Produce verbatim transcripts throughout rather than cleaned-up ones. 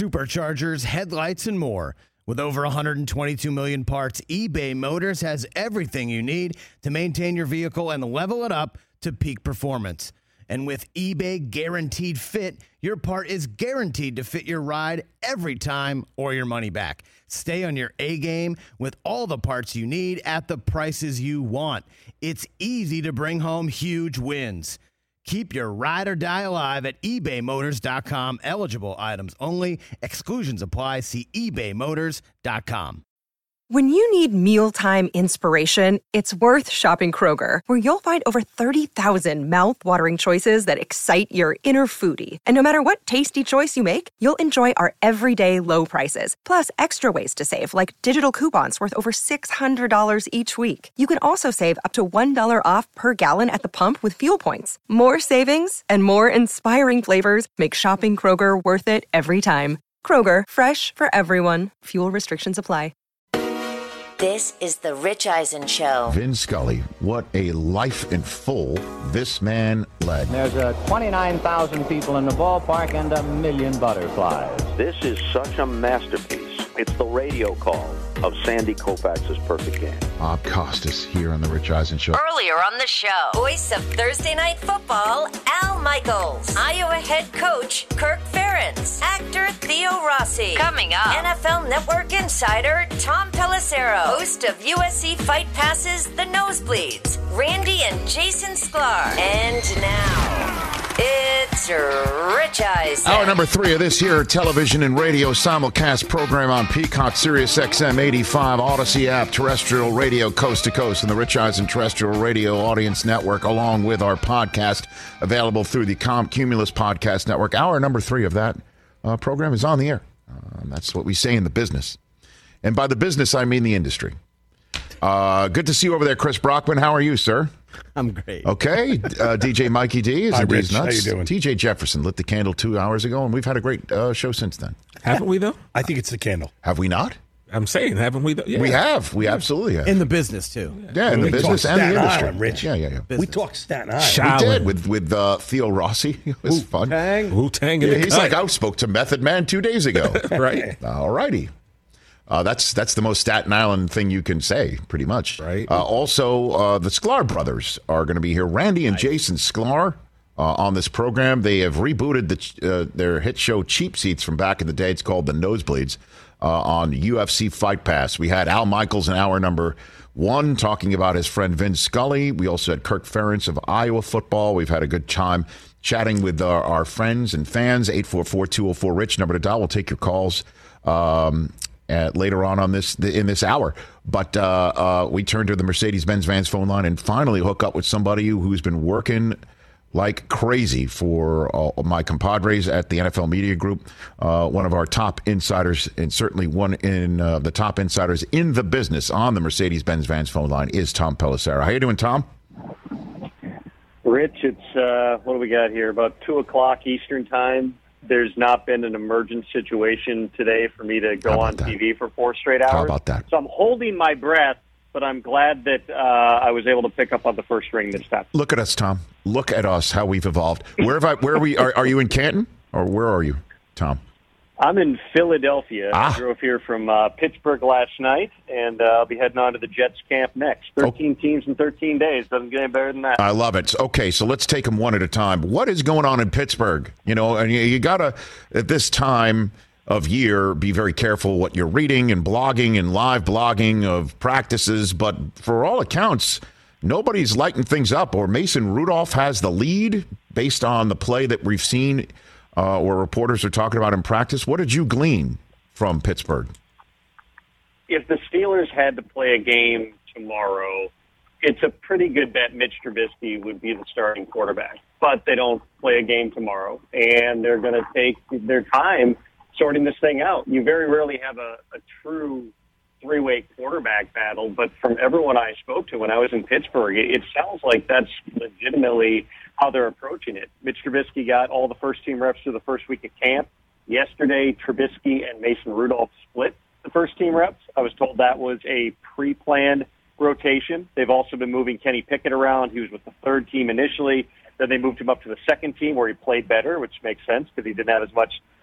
superchargers, headlights, and more. With over one hundred twenty-two million parts, eBay Motors has everything you need to maintain your vehicle and level it up to peak performance. And with eBay Guaranteed Fit, your part is guaranteed to fit your ride every time or your money back. Stay on your A-game with all the parts you need at the prices you want. It's easy to bring home huge wins. Keep your ride or die alive at ebay motors dot com. Eligible items only. Exclusions apply. See ebay motors dot com. When you need mealtime inspiration, it's worth shopping Kroger, where you'll find over thirty thousand mouth-watering choices that excite your inner foodie. And no matter what tasty choice you make, you'll enjoy our everyday low prices, plus extra ways to save, like digital coupons worth over six hundred dollars each week. You can also save up to one dollar off per gallon at the pump with fuel points. More savings and more inspiring flavors make shopping Kroger worth it every time. Kroger, fresh for everyone. Fuel restrictions apply. This is the Rich Eisen Show. Vin Scully, what a life in full this man led. There's uh, twenty-nine thousand people in the ballpark and a million butterflies. This is such a masterpiece. It's the radio call of Sandy Koufax's Perfect Game. Bob Costas here on the Rich Eisen Show. Earlier on the show, voice of Thursday Night Football, Al Michaels. Iowa head coach, Kirk Ferentz. Actor Theo Rossi. Coming up, N F L Network insider, Tom Pelissero. Host of U S C Fight Passes, The Nosebleeds, Randy and Jason Sklar. And now, it's Rich Eisen. Hour number three of this here television and radio simulcast program on Peacock, Sirius X M eighty-five, Odyssey app, terrestrial radio coast to coast, and the Rich Eisen Terrestrial Radio Audience Network, along with our podcast available through the Com Cumulus Podcast Network. Hour number three of that uh, program is on the air. Uh, that's what we say in the business. And by the business, I mean the industry. Uh, good to see you over there, Chris Brockman. How are you, sir? I'm great. Okay. Uh, D J Mikey D is Hi, in Rich. these nuts. How you doing? T J Jefferson lit the candle two hours ago, and we've had a great uh, show since then. Haven't we, though? I think it's the candle. Have we not? I'm saying, haven't we, though? Yeah. We have. We absolutely have. In the business, too. Yeah, in We the business talk and the Staten industry. Island, Rich. Yeah, yeah, yeah. Business. We talk Staten Island. We Shaolin. did with with uh, Theo Rossi. It was fun. Tang. Wu-Tang in Yeah, the he's cut. like, I spoke to Method Man two days ago. Right. All righty. Uh, that's that's the most Staten Island thing you can say, pretty much. Right. Uh, also, uh, the Sklar brothers are going to be here. Randy and Jason Sklar uh, on this program. They have rebooted the uh, their hit show Cheap Seats from back in the day. It's called The Nosebleeds uh, on U F C Fight Pass. We had Al Michaels in hour number one talking about his friend Vin Scully. We also had Kirk Ferentz of Iowa football. We've had a good time chatting with our, our friends and fans. eight four four, two oh four, RICH, number to dial. We'll take your calls um, at, later on on this in this hour. But uh, uh, we turn to the Mercedes-Benz Vans phone line and finally hook up with somebody who's been working like crazy for uh, my compadres at the N F L Media Group. Uh, one of our top insiders, and certainly one in uh, the top insiders in the business on the Mercedes-Benz Vans phone line is Tom Pelissero. How you doing, Tom? Rich, it's, uh, what do we got here? About two o'clock Eastern time. There's not been an emergent situation today for me to go on that? T V for four straight hours. How about that? So I'm holding my breath, but I'm glad that uh, I was able to pick up on the first ring this time. Look at us, Tom. Look at us, how we've evolved. Where have I, where are we? Are, are you in Canton, or where are you, Tom? I'm in Philadelphia. Ah. I drove here from uh, Pittsburgh last night, and uh, I'll be heading on to the Jets camp next. thirteen oh. teams in thirteen days. Doesn't get any better than that. I love it. Okay, so let's take them one at a time. What is going on in Pittsburgh? You know, and you, you got to, at this time of year, be very careful what you're reading and blogging and live blogging of practices. But for all accounts, nobody's lighting things up, or Mason Rudolph has the lead based on the play that we've seen uh, or reporters are talking about in practice. What did you glean from Pittsburgh? If the Steelers had to play a game tomorrow, it's a pretty good bet Mitch Trubisky would be the starting quarterback. But they don't play a game tomorrow, and they're going to take their time sorting this thing out. You very rarely have a, a true three-way quarterback battle, but from everyone I spoke to when I was in Pittsburgh, it, it sounds like that's legitimately how they're approaching it. Mitch Trubisky got all the first-team reps through the first week of camp. Yesterday, Trubisky and Mason Rudolph split the first-team reps. I was told that was a pre-planned rotation. They've also been moving Kenny Pickett around. He was with the third team initially. Then they moved him up to the second team where he played better, which makes sense because he didn't have as much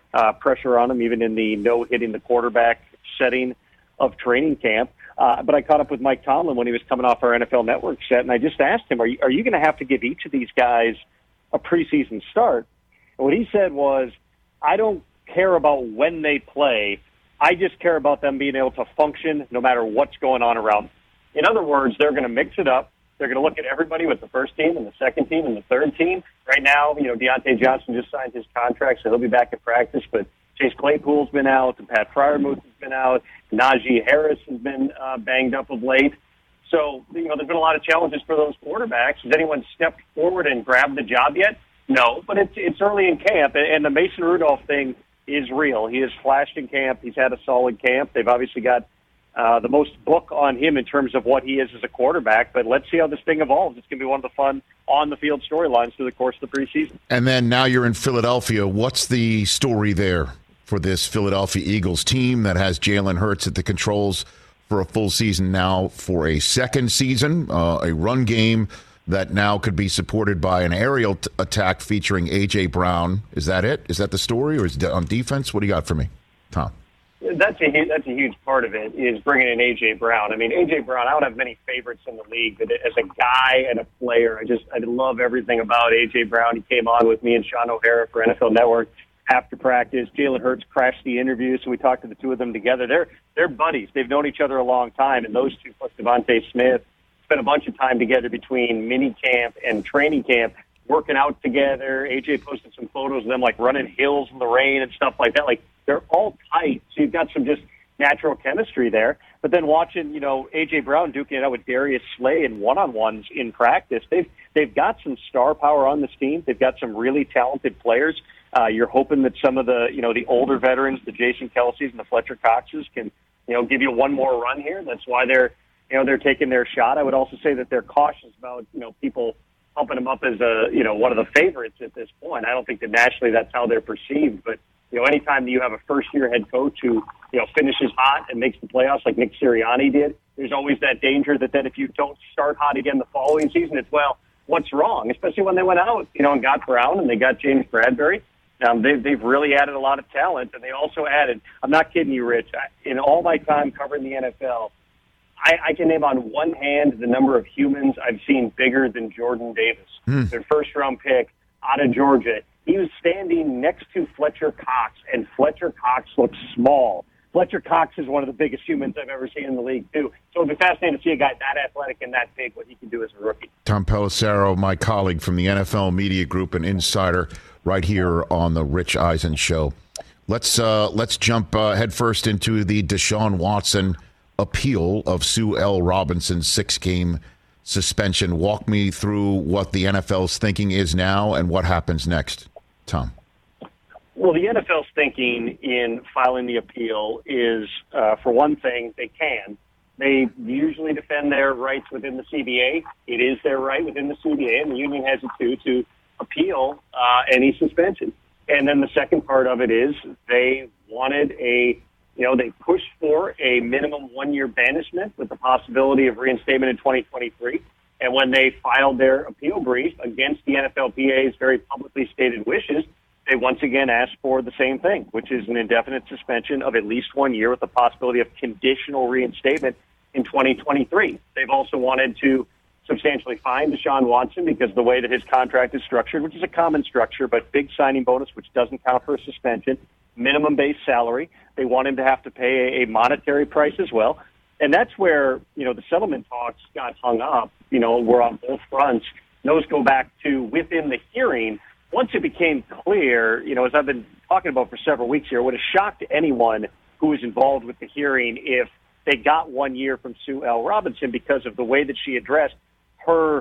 uh, pressure on him, even in the no hitting the quarterback setting of training camp. Uh, but I caught up with Mike Tomlin when he was coming off our N F L Network set, and I just asked him, are you, are you going to have to give each of these guys a preseason start? And what he said was, I don't care about when they play. I just care about them being able to function no matter what's going on around them. In other words, they're going to mix it up. They're going to look at everybody with the first team and the second team and the third team. Right now, you know, Deontay Johnson just signed his contract, so he'll be back in practice, but Chase Claypool's been out, and Pat Freiermuth has been out, Najee Harris has been uh, banged up of late. So, you know, there's been a lot of challenges for those quarterbacks. Has anyone stepped forward and grabbed the job yet? No, but it's it's early in camp, and the Mason Rudolph thing is real. He has flashed in camp. He's had a solid camp. They've obviously got uh, the most book on him in terms of what he is as a quarterback, but let's see how this thing evolves. It's going to be one of the fun on-the-field storylines through the course of the preseason. And then now you're in Philadelphia. What's the story there for this Philadelphia Eagles team that has Jalen Hurts at the controls for a full season now for a second season, uh, a run game that now could be supported by an aerial t- attack featuring A J. Brown. Is that it? Is that the story, or is it on defense? What do you got for me, Tom? That's a that's a huge part of it, is bringing in A J. Brown. I mean, A J. Brown, I don't have many favorites in the league, but as a guy and a player, I just I love everything about A J. Brown. He came on with me and Sean O'Hara for N F L Network after practice. Jalen Hurts crashed the interview, so we talked to the two of them together. They're they're buddies. They've known each other a long time, and those two plus Devontae Smith spent a bunch of time together between mini camp and training camp, working out together. A J posted some photos of them like running hills in the rain and stuff like that. Like, they're all tight, so you've got some just natural chemistry there. But then watching, you know, A J. Brown duking it out with Darius Slay in one-on-ones in practice, they've they've got some star power on this team. They've got some really talented players. Uh, you're hoping that some of the, you know, the older veterans, the Jason Kelce's and the Fletcher Coxes, can, you know, give you one more run here. That's why they're, you know, they're taking their shot. I would also say that they're cautious about, you know, people pumping them up as a, you know, one of the favorites at this point. I don't think that nationally that's how they're perceived, but, you know, anytime that you have a first-year head coach who, you know, finishes hot and makes the playoffs like Nick Sirianni did, there's always that danger that then if you don't start hot again the following season, it's, well, what's wrong? Especially when they went out, you know, and got Brown and they got James Bradbury. Um, they've, they've really added a lot of talent, and they also added, I'm not kidding you, Rich, I, in all my time covering the N F L, I, I can name on one hand the number of humans I've seen bigger than Jordan Davis, mm. their first-round pick out of Georgia. He was standing next to Fletcher Cox, and Fletcher Cox looks small. Fletcher Cox is one of the biggest humans I've ever seen in the league, too. So it'd be fascinating to see a guy that athletic and that big, what he can do as a rookie. Tom Pelissero, my colleague from the N F L Media Group and insider, right here on the Rich Eisen Show. Let's uh, let's jump uh, headfirst into the Deshaun Watson appeal of Sue L. Robinson's six-game suspension. Walk me through what the N F L's thinking is now and what happens next, Tom. Well, the N F L's thinking in filing the appeal is, uh, for one thing, they can. They usually defend their rights within the C B A. It is their right within the C B A, and the union has it too, to appeal uh, any suspension. And then the second part of it is they wanted a, you know, they pushed for a minimum one-year banishment with the possibility of reinstatement in twenty twenty-three. And when they filed their appeal brief against the N F L P A's very publicly stated wishes, they once again asked for the same thing, which is an indefinite suspension of at least one year with the possibility of conditional reinstatement in twenty twenty-three. They've also wanted to substantially fine Deshaun Watson because the way that his contract is structured, which is a common structure, but big signing bonus, which doesn't count for a suspension, minimum base salary. They want him to have to pay a monetary price as well. And that's where, you know, the settlement talks got hung up. You know, we're on both fronts. Those go back to within the hearing. Once it became clear, you know, as I've been talking about for several weeks here, it would have shocked anyone who was involved with the hearing if they got one year from Sue L. Robinson because of the way that she addressed her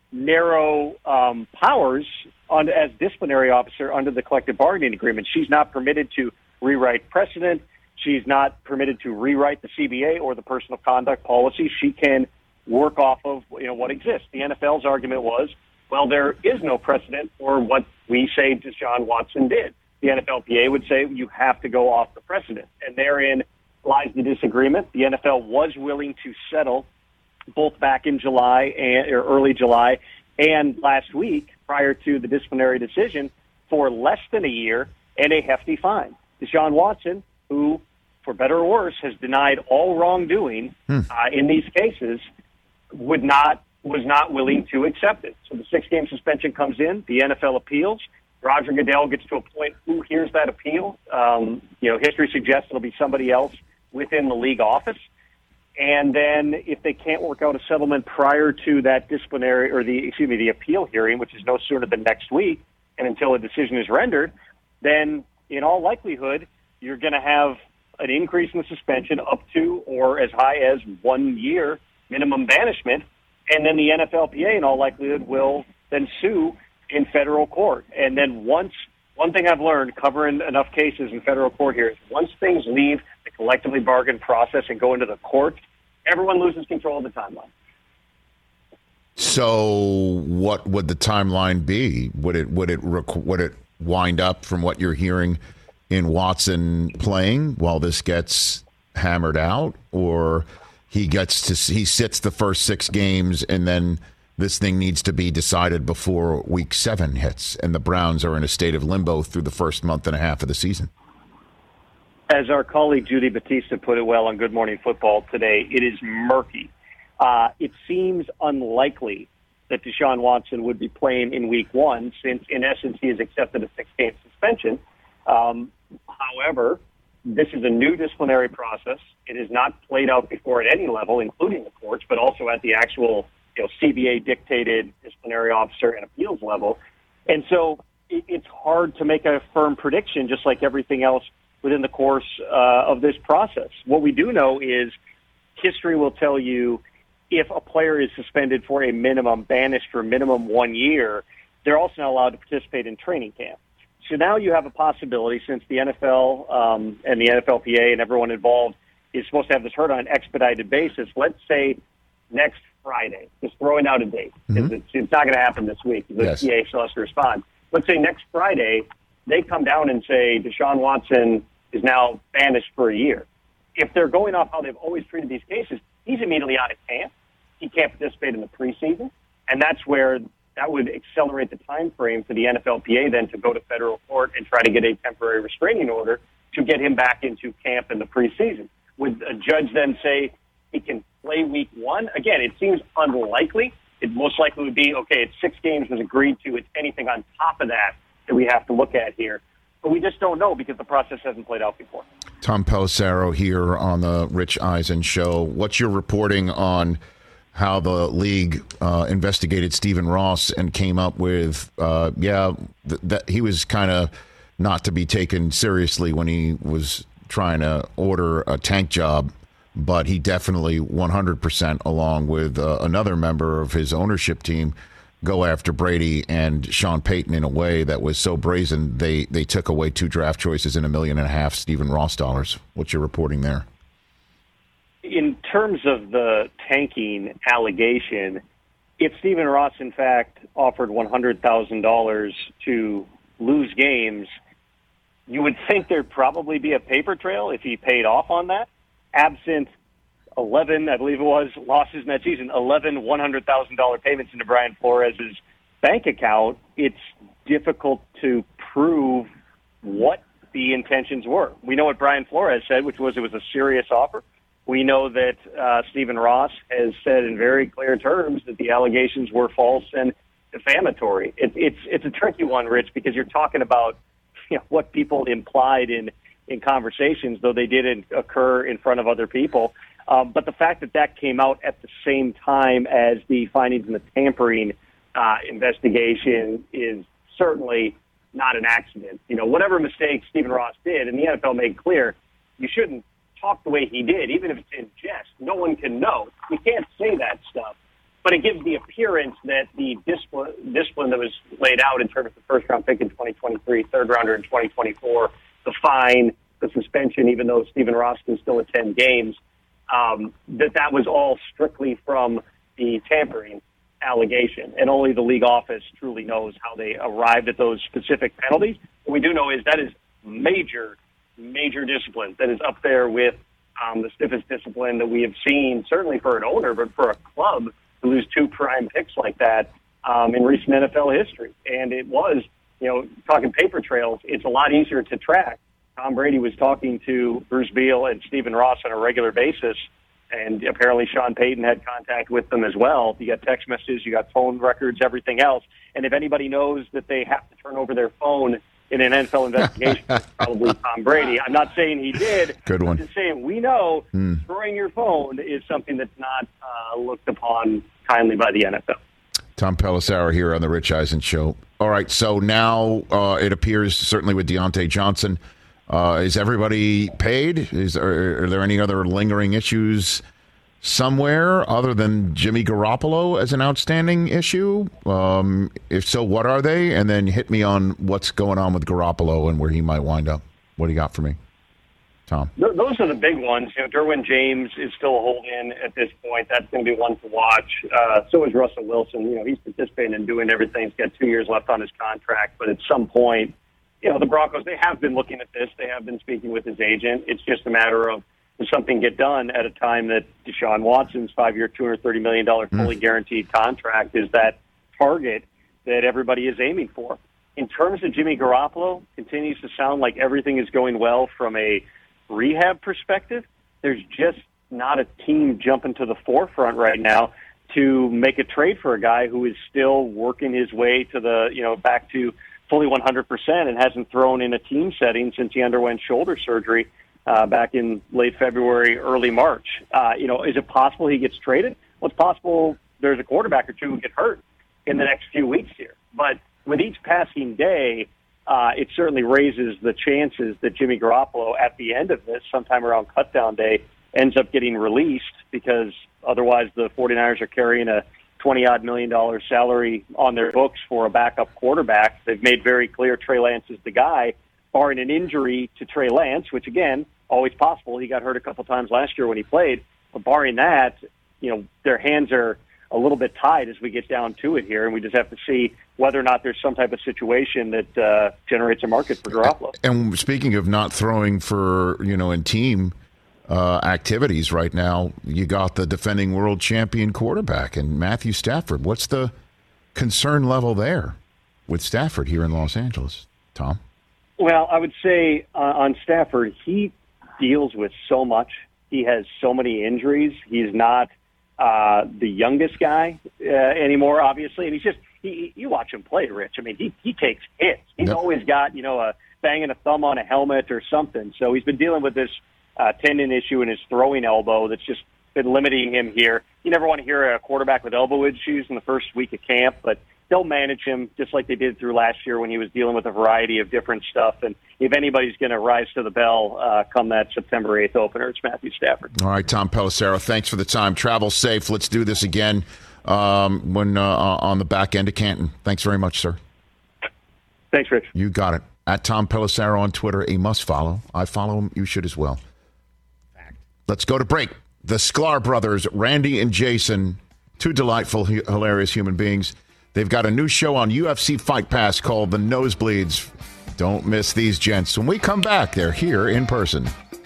narrow um, powers on, as disciplinary officer under the collective bargaining agreement. She's not permitted to rewrite precedent. She's not permitted to rewrite the C B A or the personal conduct policy. She can work off of, you know, what exists. The N F L's argument was, well, there is no precedent for what we say Deshaun Watson did. The N F L P A would say you have to go off the precedent. And therein lies the disagreement. The N F L was willing to settle both back in July and or early July and last week prior to the disciplinary decision for less than a year and a hefty fine. Deshaun Watson, who, for better or worse, has denied all wrongdoing hmm. uh, in these cases, would not was not willing to accept it. So the six-game suspension comes in. The N F L appeals. Roger Goodell gets to a point. Who hears that appeal? Um, you know, history suggests it'll be somebody else within the league office. And then if they can't work out a settlement prior to that disciplinary or the excuse me the appeal hearing, which is no sooner than next week, and until a decision is rendered, then in all likelihood you're going to have an increase in the suspension up to or as high as one year minimum banishment, and then the N F L P A in all likelihood will then sue in federal court. And then once one thing I've learned covering enough cases in federal court here is once things leave the collectively bargained process and go into the court, everyone loses control of the timeline. So what would the timeline be? Would it would it would it wind up from what you're hearing in Watson playing while this gets hammered out, or he gets to he sits the first six games and then this thing needs to be decided before week seven hits and the Browns are in a state of limbo through the first month and a half of the season? As our colleague Judy Batista put it well on Good Morning Football today, it is murky. Uh, it seems unlikely that Deshaun Watson would be playing in week one since, in essence, he has accepted a six-game suspension. Um, however, this is a new disciplinary process. It is not played out before at any level, including the courts, but also at the actual you know, C B A-dictated disciplinary officer and appeals level. And so it, it's hard to make a firm prediction, just like everything else within the course uh, of this process. What we do know is history will tell you if a player is suspended for a minimum, banished for minimum one year, they're also not allowed to participate in training camp. So now you have a possibility, since the N F L um, and the N F L P A and everyone involved is supposed to have this heard on an expedited basis. Let's say next Friday, just throwing out a date. Mm-hmm. It's, it's not going to happen this week. The yes. P A still has to respond. Let's say next Friday, they come down and say Deshaun Watson is now banished for a year. If they're going off how they've always treated these cases, he's immediately out of camp. He can't participate in the preseason, and that's where that would accelerate the time frame for the N F L P A then to go to federal court and try to get a temporary restraining order to get him back into camp in the preseason. Would a judge then say he can play week one? Again, it seems unlikely. It most likely would be, okay, it's six games was agreed to. It's anything on top of that that we have to look at here. But we just don't know because the process hasn't played out before. Tom Pelissero here on the Rich Eisen Show. What's your reporting on how the league uh, investigated Stephen Ross and came up with, uh, yeah, th- that he was kind of not to be taken seriously when he was trying to order a tank job, but he definitely one hundred percent, along with uh, another member of his ownership team, go after Brady and Sean Payton in a way that was so brazen they, they took away two draft choices and a million and a half Stephen Ross dollars. What's your reporting there? In terms of the tanking allegation, if Stephen Ross, in fact, offered one hundred thousand dollars to lose games, you would think there'd probably be a paper trail if he paid off on that. Absent eleven, I believe it was, losses in that season, eleven one hundred thousand dollars payments into Brian Flores' bank account, it's difficult to prove what the intentions were. We know what Brian Flores said, which was it was a serious offer. We know that uh, Stephen Ross has said in very clear terms that the allegations were false and defamatory. It, it's it's a tricky one, Rich, because you're talking about you know, what people implied in, in conversations, though they didn't occur in front of other people. Um, but the fact that that came out at the same time as the findings in the tampering uh, investigation is certainly not an accident. You know, whatever mistakes Stephen Ross did, and the N F L made clear, you shouldn't talk the way he did, even if it's in jest. No one can know. You can't say that stuff. But it gives the appearance that the discipline, discipline that was laid out in terms of the first-round pick in twenty twenty-three, third-rounder in twenty twenty-four, the fine, the suspension, even though Stephen Ross can still attend games, um, that that was all strictly from the tampering allegation. And only the league office truly knows how they arrived at those specific penalties. What we do know is that is major major discipline that is up there with um, the stiffest discipline that we have seen, certainly for an owner, but for a club to lose two prime picks like that um, in recent N F L history. And it was you know, talking paper trails, it's a lot easier to track. Tom Brady was talking to Bruce Beal and Stephen Ross on a regular basis, and apparently Sean Payton had contact with them as well. You got text messages, you got phone records, everything else. And if anybody knows that they have to turn over their phone in an N F L investigation, it's probably Tom Brady. I'm not saying he did. Good one. I'm just saying we know mm. destroying your phone is something that's not uh, looked upon kindly by the N F L. Tom Pelissero here on the Rich Eisen Show. All right, so now uh, it appears, certainly with Deontay Johnson, uh, is everybody paid? Is are, are there any other lingering issues somewhere other than Jimmy Garoppolo as an outstanding issue? Um, if so, what are they? And then hit me on what's going on with Garoppolo and where he might wind up. What do you got for me, Tom? Th- those are the big ones. You know, Derwin James is still a hold-in at this point. That's going to be one to watch. Uh, so is Russell Wilson. You know, he's participating and doing everything. He's got two years left on his contract. But at some point, you know, the Broncos, they have been looking at this. They have been speaking with his agent. It's just a matter of, does something get done at a time that Deshaun Watson's five-year, two hundred thirty million dollars fully guaranteed contract is that target that everybody is aiming for. In terms of Jimmy Garoppolo, continues to sound like everything is going well from a rehab perspective. There's just not a team jumping to the forefront right now to make a trade for a guy who is still working his way to the, you know, back to fully one hundred percent and hasn't thrown in a team setting since he underwent shoulder surgery uh, back in late February, early March. Uh, you know, is it possible he gets traded? Well, it's possible there's a quarterback or two who get hurt in the next few weeks here. But with each passing day, uh, it certainly raises the chances that Jimmy Garoppolo, at the end of this, sometime around cutdown day, ends up getting released because otherwise the 49ers are carrying a twenty-odd million dollar salary on their books for a backup quarterback. They've made very clear Trey Lance is the guy, barring an injury to Trey Lance, which, again, always possible. He got hurt a couple times last year when he played. But barring that, you know, their hands are a little bit tied as we get down to it here, and we just have to see whether or not there's some type of situation that uh, generates a market for Garoppolo. And speaking of not throwing for, you know, in team uh, activities right now, you got the defending world champion quarterback and Matthew Stafford. What's the concern level there with Stafford here in Los Angeles, Tom? Well, I would say uh, on Stafford, he deals with so much. He has so many injuries. He's not uh, the youngest guy uh, anymore, obviously. And he's just, he, you watch him play, Rich. I mean, he, he takes hits. He's yep. always got, you know, a banging a thumb on a helmet or something. So he's been dealing with this uh, tendon issue in his throwing elbow that's just been limiting him here. You never want to hear a quarterback with elbow issues in the first week of camp, but they'll manage him just like they did through last year when he was dealing with a variety of different stuff. And if anybody's going to rise to the bell uh, come that September eighth opener, it's Matthew Stafford. All right, Tom Pelissero, thanks for the time. Travel safe. Let's do this again um, when uh, on the back end of Canton. Thanks very much, sir. Thanks, Rich. You got it. At Tom Pelissero on Twitter, a must follow. I follow him. You should as well. Let's go to break. The Sklar brothers, Randy and Jason, two delightful, hilarious human beings. They've got a new show on U F C Fight Pass called The Nosebleeds. Don't miss these gents. When we come back, they're here in person.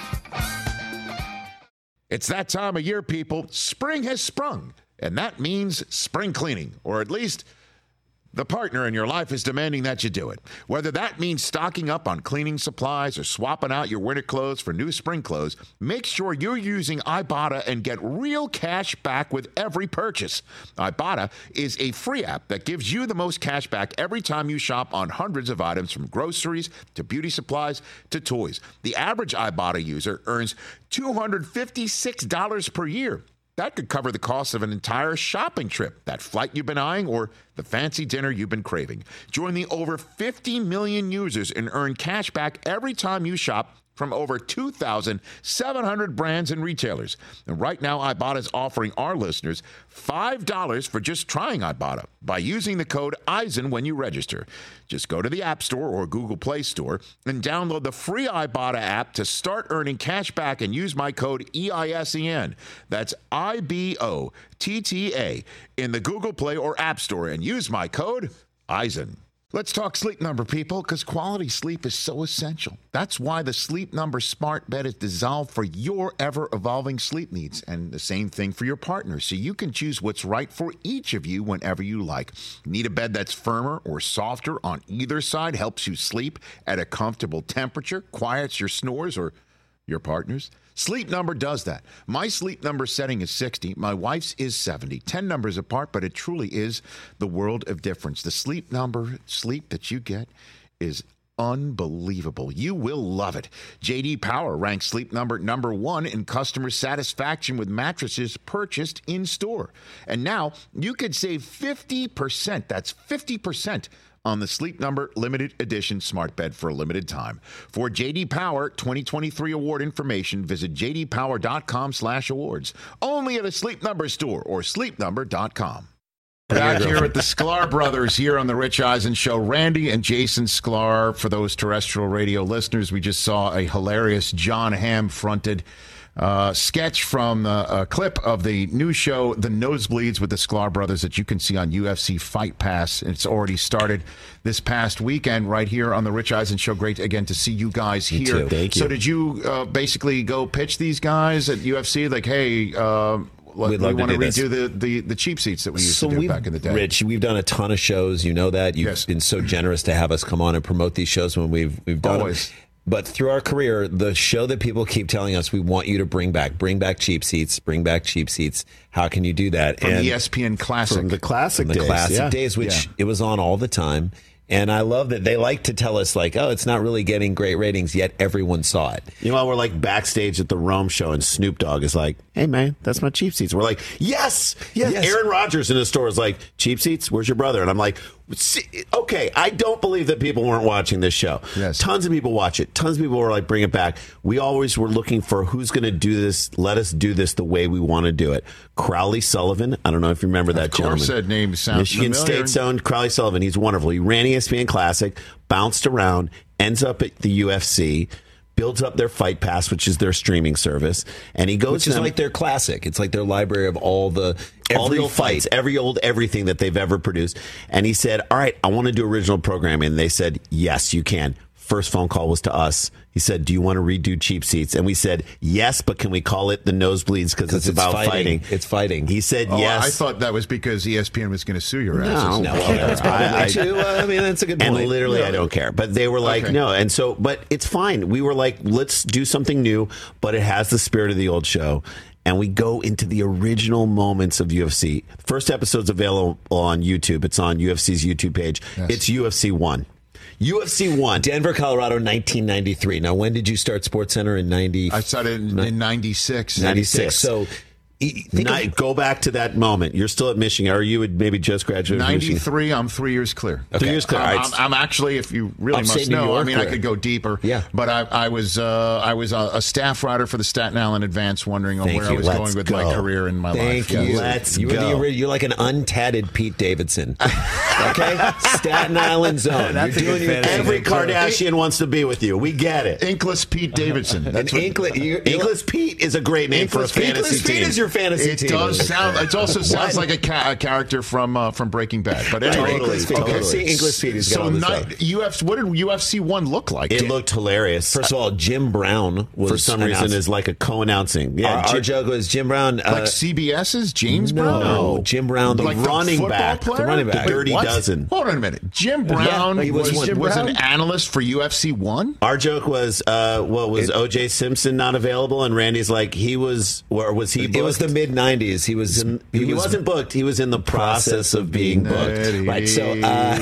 It's that time of year, people. Spring has sprung, and that means spring cleaning, or at least the partner in your life is demanding that you do it. Whether that means stocking up on cleaning supplies or swapping out your winter clothes for new spring clothes, make sure you're using Ibotta and get real cash back with every purchase. Ibotta is a free app that gives you the most cash back every time you shop on hundreds of items, from groceries to beauty supplies to toys. The average Ibotta user earns two hundred fifty-six dollars per year. That could cover the cost of an entire shopping trip, that flight you've been eyeing, or the fancy dinner you've been craving. Join the over fifty million users and earn cash back every time you shop from over two thousand seven hundred brands and retailers. And right now, Ibotta is offering our listeners five dollars for just trying Ibotta by using the code Eisen when you register. Just go to the App Store or Google Play Store and download the free Ibotta app to start earning cash back and use my code E I S E N. That's I B O T T A in the Google Play or App Store and use my code Eisen. Let's talk Sleep Number, people, because quality sleep is so essential. That's why the Sleep Number smart bed is designed for your ever-evolving sleep needs, and the same thing for your partner, so you can choose what's right for each of you whenever you like. Need a bed that's firmer or softer on either side, helps you sleep at a comfortable temperature, quiets your snores or your partner's? Sleep Number does that. My Sleep Number setting is sixty. My wife's is seventy. ten numbers apart, but it truly is the world of difference. The Sleep Number sleep that you get is unbelievable. You will love it. J D Power ranks Sleep Number number one in customer satisfaction with mattresses purchased in store. And now you could save fifty percent. That's fifty percent on the Sleep Number limited edition smart bed for a limited time. For J D Power twenty twenty-three award information, visit j d power dot com slash awards. Only at a Sleep Number store or sleep number dot com. Back here at the Sklar brothers here on the Rich Eisen Show. Randy and Jason Sklar. For those terrestrial radio listeners, we just saw a hilarious John Hamm fronted Uh, sketch from uh, a clip of the new show, The Nosebleeds with the Sklar brothers, that you can see on U F C Fight Pass. It's already started this past weekend right here on the Rich Eisen Show. Great, again, to see you guys Me here. too. Thank you. So did you uh, basically go pitch these guys at U F C? Like, hey, uh, we We'd love want to to do redo the, the, the cheap seats that we used so to do we've, back in the day. Rich, we've done a ton of shows. You know that. You've Yes. been so generous to have us come on and promote these shows when we've we've done Always. them. But through our career, the show that people keep telling us we want you to bring back, bring back cheap seats, bring back cheap seats. How can you do that? From and E S P N Classic. From the classic From the days, classic yeah. days, which Yeah. it was on all the time. And I love that they like to tell us, like, oh, it's not really getting great ratings, yet everyone saw it. You know, we're like backstage at the Rome show, and Snoop Dogg is like, hey, man, that's my cheap seats. We're like, yes, yes. Yes. Aaron Rodgers in the store is like, cheap seats? Where's your brother? And I'm like, see, okay, I don't believe that people weren't watching this show. Yes. Tons of people watch it. Tons of people were like, bring it back. We always were looking for who's going to do this. Let us do this the way we want to do it. Crowley Sullivan, I don't know if you remember that Of course, gentleman. that name sounds Michigan familiar. State's own Crowley Sullivan. He's wonderful. He ran E S P N Classic, bounced around, ends up at the U F C, builds up their Fight Pass, which is their streaming service, and he goes Which to is them- like their classic. It's like their library of all the every all the old fight. fights, every old everything that they've ever produced. And he said, all right, I want to do original programming. And they said, yes, you can. First phone call was to us. He said, do you want to redo cheap seats? And we said, yes, but can we call it the Nosebleeds because it's, it's about fighting. fighting. It's fighting. He said, Oh, yes. I thought that was because E S P N was going to sue your asses. No, No, that's probably I- I- too. Uh, I mean, that's a good point. And literally, I don't care. But they were like, Okay. no. And so, but it's fine. We were like, let's do something new, but it has the spirit of the old show. And we go into the original moments of U F C. First episode's available on YouTube. It's on U F C's YouTube page. Yes. It's U F C one. U F C one. Denver, Colorado, nineteen ninety-three. Now, when did you start SportsCenter? In ninety? I started in, in ninety-six. ninety-six. So, e- think Ni- of- go back to that moment. You're still at Michigan, or you would maybe just graduate from Michigan. ninety-three, I'm three years clear. Three years clear. I'm, All I'm, right. I'm actually, if you really Upstate must New know, I York, mean, I or- could go deeper. Yeah. But I, I was uh, I was a, a staff writer for the Staten Island Advance, wondering on Thank where you. I was Let's going with go. my career and my Thank life. you. Yes. Let's you were go. the, ori- you're like an untatted Pete Davidson. Okay? Staten Island zone. That's a you're good doing your fantasy thing. Every Kardashian wants to be with you. We get it. Inkless Pete Davidson. That's An what, Inklet, you're, Inkless Pete is a great name for a Inkless Pete- fantasy Inkless Pete team. is your fantasy it team. does sound. It also sounds like a, ca- a character from uh, from Breaking Bad. But anyway, Totally, Inkless Pete. totally. See, Inkless Pete is so on the not, show. U F C. What did U F C one look like? It looked hilarious. First of all, Jim Brown was for some reason announced. is like a co-announcing. Yeah, Our, our Jim- joke was Jim Brown. Uh, like CBS's James no, Brown. no, Jim Brown, the Like the running football back, the player? running back. the dirty What? dozen. Hold on a minute. Jim Brown he was was, one. Jim was Brown? an analyst for U F C one. Our joke was, uh, what was O J Simpson not available? And Randy's like, he was, or was he booked? it was the mid nineties. He was. He, was wasn't booked. He was in the process of being booked. Right. So, uh,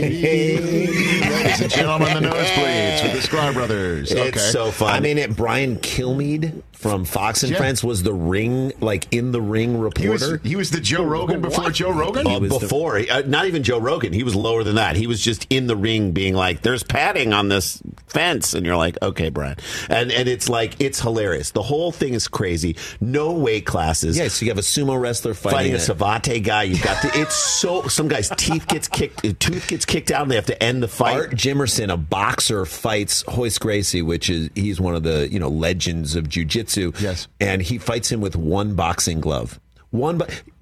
Ladies and gentlemen, the Nosebleeds with the Sklar brothers. Okay. It's so fun. I mean, it, Brian Kilmeade from Fox and Yeah. Friends was the ring, like in the ring he was reporter. he was the Joe Rogan before Joe Rogan. Uh, was the- before, uh, not even Joe Rogan. He was lower than that. He was just in the ring being like, there's padding on this fence. And you're like, okay, Brian. And and it's like, it's hilarious. The whole thing is crazy. No weight classes. Yeah, so you have a sumo wrestler fighting, Fighting a a- Savate guy. You've got to, it's so, some guy's teeth gets kicked, a tooth gets kicked out and they have to end the fight. Art Jimerson, a boxer, fights Hoist Gracie, which is he's one of the you know legends of jiu-jitsu. Yes. And he fights him with one boxing glove. One, but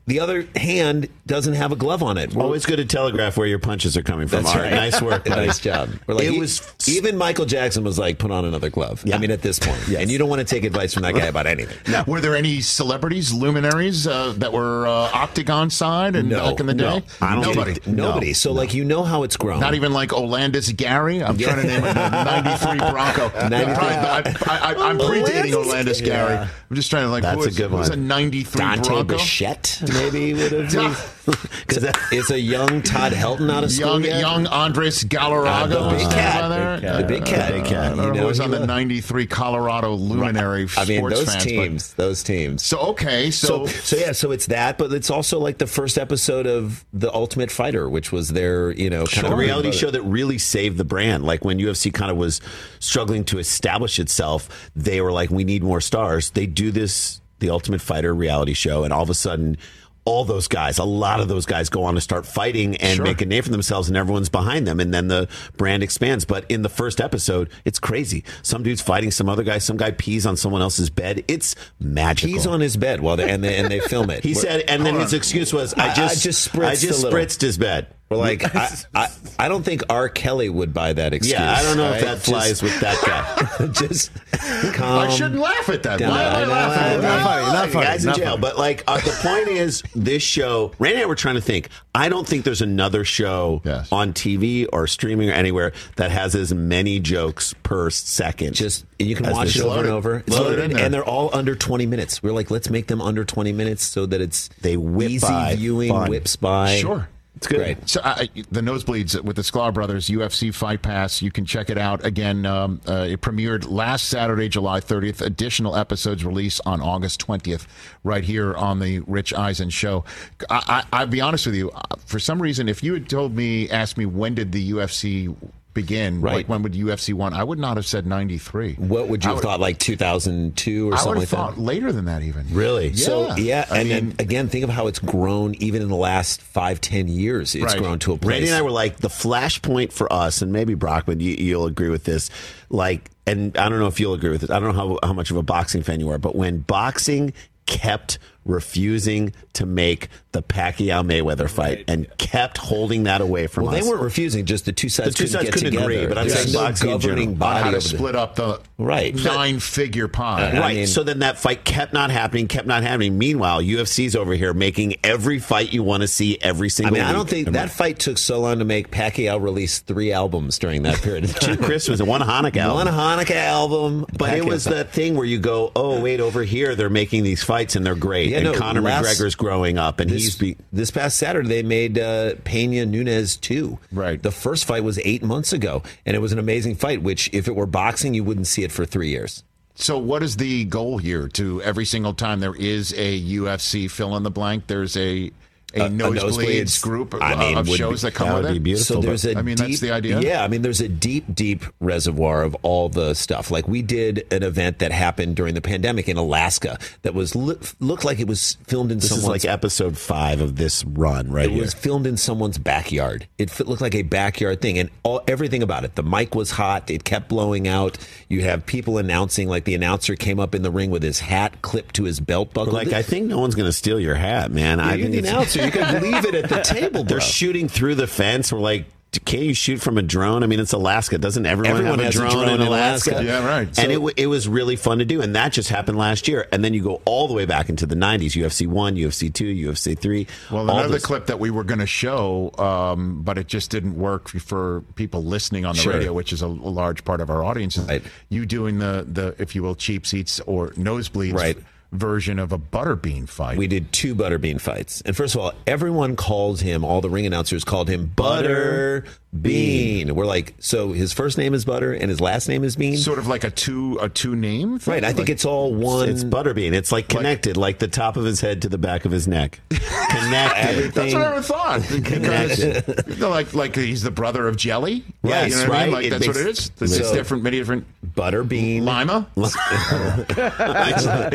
the other hand doesn't have a glove on it. We're, Always good to telegraph where your punches are coming from. That's All right. right. Nice work. buddy. Nice job. We're like, it e- was even Michael Jackson was like, put on another glove. Yeah. I mean, at this point, Yes. and you don't want to take advice from that guy about anything. No. Were there any celebrities, luminaries uh, that were uh, Octagon side and No, back in the day? no. I don't Nobody. think- nobody. So, like, you know how it's grown. Not even like Olandis Gary. I'm trying to name it the ninety-three Bronco. ninety-three. Probably, I, I, I'm predating Olandis Gary. Yeah. I'm just trying to like. That's who was, a good who was one. a ninety-three Dante Bronco? Bichette, maybe would have been. Because it's a young Todd Helton out of school Young, yet? young Andres Galarrago. Uh, the big was cat. there. Big cat. The big cat. Uh, Big cat. I don't You know know, who was he on the was- ninety-three Colorado luminary I mean, sports those fans, but- teams, those teams. So okay, so, So, so yeah, so it's that, but it's also like the first episode of The Ultimate Fighter, which was their, you know, kind a of reality big- show that really saved the brand. Like when U F C kind of was struggling to establish itself, they were like, we need more stars. They do this, The Ultimate Fighter reality show, and all of a sudden, all those guys, a lot of those guys go on to start fighting and Sure. make a name for themselves, and everyone's behind them, and then the brand expands. But in the first episode, it's crazy. Some dude's fighting some other guy. Some guy pees on someone else's bed. It's magical. He's on his bed while they, and they and they film it. He We're- said, and then Hold his on. excuse was, I- I I just, just spritzed I just a little. spritzed his bed. We're like, I, I, I don't think R. Kelly would buy that excuse. Yeah, I don't know right? if that flies Just- with that guy. just calm. I shouldn't laugh at that. down. Why am I I know, laughing I at know. that? Not funny, not The funny, guy's in not jail. funny. But like uh, the point is, this show. Randy and I were trying to think. I don't think there's another show Yes. on T V or streaming or anywhere that has as many jokes per second. Just you can as watch this it show. over and over. It's Load it loaded, in there. and they're all under twenty minutes. We're like, let's make them under twenty minutes so that it's They whip easy by, viewing, fun. whips by. Sure. It's good. Right. So uh, the Nosebleeds with the Sklar Brothers U F C Fight Pass. You can check it out again. Um, uh, it premiered last Saturday, July thirtieth. Additional episodes release on August twentieth, right here on the Rich Eisen Show. I, I, I'll be honest with you. uh, For some reason, if you had told me, asked me when did the U F C begin, Right. like when would U F C one, I would not have said ninety-three. What would you I have thought, like two thousand two or I something would like have thought that? later than that, even. Really? Yeah. So yeah, I and mean- then again, think of how it's grown even in the last five, ten years. It's Right. grown to a place. Randy and I were like, the flashpoint for us, and maybe Brockman, you, you'll agree with this. Like, and I don't know if you'll agree with it. I don't know how, how much of a boxing fan you are, but when boxing kept refusing to make the Pacquiao Mayweather fight and kept holding that away from well, us. they weren't refusing. Just the two sides The two couldn't sides get couldn't together. agree, but I'm There's saying no boxing in governing general. body How to over the- split up the Right. nine-figure pie. Right. I mean- so then that fight kept not happening, kept not happening. Meanwhile, U F C's over here making every fight you want to see every I single mean, I don't week. think that fight took so long to make. Pacquiao release three albums during that period of time. Two Christmas and one Hanukkah album. One Hanukkah album, But it Pacquiao was fight. that thing where you go, oh, wait, over here they're making these fights and they're great. Yeah, and no, Conor last- McGregor's growing up and This, he's be- this past Saturday, they made uh, Pena Nunez two. Right. The first fight was eight months ago, and it was an amazing fight, which, if it were boxing, you wouldn't see it for three years. So what is the goal here? To every single time there is a U F C fill in the blank, there's a a, A- a nosebleeds, nosebleeds. group of, I mean, of would shows be- that come that with would it. be beautiful. So there's a I mean, deep, that's the idea? Yeah, I mean, there's a deep, deep reservoir of all the stuff. Like we did an event that happened during the pandemic in Alaska that was li- looked like it was filmed in This is someone's like episode five of this run right It here. was filmed in someone's backyard. It fit, looked like a backyard thing, and all, everything about it. The mic was hot. It kept blowing out. You have people announcing, like the announcer came up in the ring with his hat clipped to his belt buckle. Like, I think no one's going to steal your hat, man. I you're think the it's- announcer. You can leave it at the table, bro. They're shooting through the fence. We're like, can't you shoot from a drone? I mean, it's Alaska. Doesn't everyone, Everyone have a has a drone, drone in in Alaska? Alaska. Yeah, right. And So- it, w- it was really fun to do. And that just happened last year. And then you go all the way back into the nineties. U F C one, U F C two, U F C three. Well, all another those- clip that we were going to show, um, but it just didn't work for people listening on the Sure. radio, which is a, a large part of our audience. Is Right. You doing the, the, if you will, cheap seats or nosebleeds Right. version of a butterbean fight. We did two Butterbean fights. And first of all, everyone called him, all the ring announcers called him Butter Bean. We're like, so his first name is Butter and his last name is Bean? Sort of like a two a two name thing? Right. I think Like- it's all one. It's Butterbean. It's like connected, like, the top of his head to the back of his neck. Connected. Everything. That's what I ever thought. Because, you know, like like he's the brother of Jelly. Yes, you know what I mean? right. Like It that's what it makes- is. It's So- different, many different. Butterbean. Lima. it's, it's Lima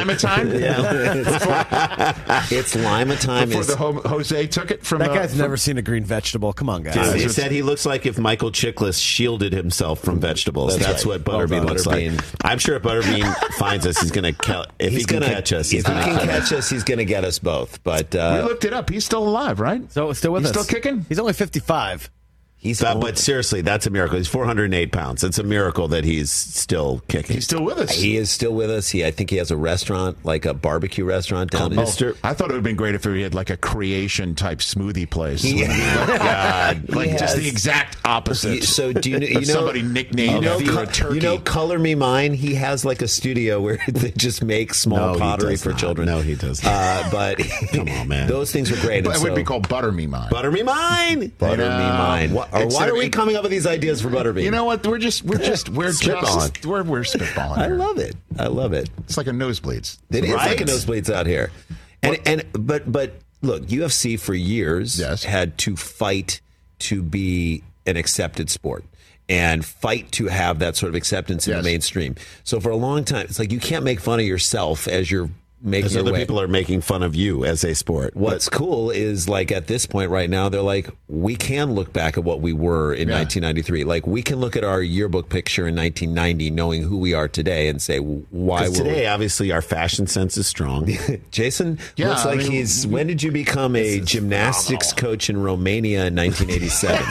Lima time? Yeah. It's Lima time. Before is, the ho- Jose took it from That uh, guy's from- never seen a green vegetable. Come on, guys. Dude, Uh, he so said he looks like if Michael Chiklis shielded himself from vegetables. That's That's, right. what Butterbean Well done, looks Butterbean. like. I'm sure if Butterbean finds us, he's going to ca- if he's he can gonna catch us. If He's he gonna can catch us. catch us, he's going to get us both. But We uh, looked it up. He's still alive, right? So still with He's us. still kicking? He's only fifty-five. he's But, old. but seriously, that's a miracle. He's four hundred eight pounds. It's a miracle that he's still kicking. He's still with us. He is still with us. He, I think he has a restaurant, like a barbecue restaurant down in. Mister I thought it would have been great if he had like a creation type smoothie place. He- God, like He just has- the exact opposite. He- so do you, kn- you of know somebody nicknamed you know, after co- a turkey? You know, Color Me Mine. He has like a studio where they just make small No, he pottery does for not. children. No, he does not. Uh, but Come on, man. those things were great. But and it would so- be called Butter Me Mine. Butter me mine. Butter And, Me uh, Mine. what- Or it's why a- are we it- coming up with these ideas for Butterbean? You know what? We're just we're just we're Spitballing. just we're we're spitballing. I here. love it. I love it. It's like a nosebleeds. It is Right? like a nosebleeds out here. And and but but look, U F C for years Yes. had to fight to be an accepted sport and fight to have that sort of acceptance in Yes. the mainstream. So for a long time, it's like you can't make fun of yourself as you're making As your other way. people are making fun of you as a sport. What's cool is like at this point right now, they're like, we can look back at what we were in Yeah. nineteen ninety-three. Like we can look at our yearbook picture in nineteen ninety, knowing who we are today, and say why Because were today, obviously, our fashion sense is strong. we? Jason Yeah, looks I like mean, he's. When did you become a gymnastics coach in Romania in nineteen eighty-seven?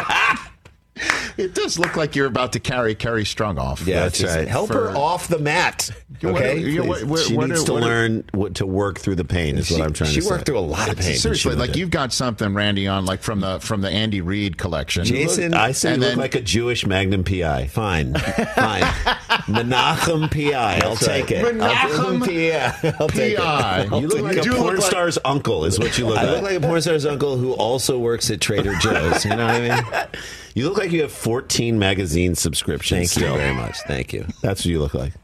It does look like you're about to carry Kerry Strong off. Yeah, That's just right. help her For- off the mat. You know, what- Okay, you know, what- what- she what- needs to what- learn what, to work through the pain. Is She- what I'm trying she to say. worked through a lot of pain. Seriously, She like did. you've got something, Randy, on like from the from the Andy Reid collection. Jason, I say you and look then- like a Jewish Magnum P I. Fine, fine. Menachem P I. I'll That's take right. it. I'll Menachem P I. I'll take P I. it. I'll You look take like it. a do look porn like- star's uncle, is what you look I like. look like a porn star's uncle who also works at Trader Joe's. You know what I mean? You look like you have fourteen magazine subscriptions. Thank you still. very much. Thank you. That's what you look like.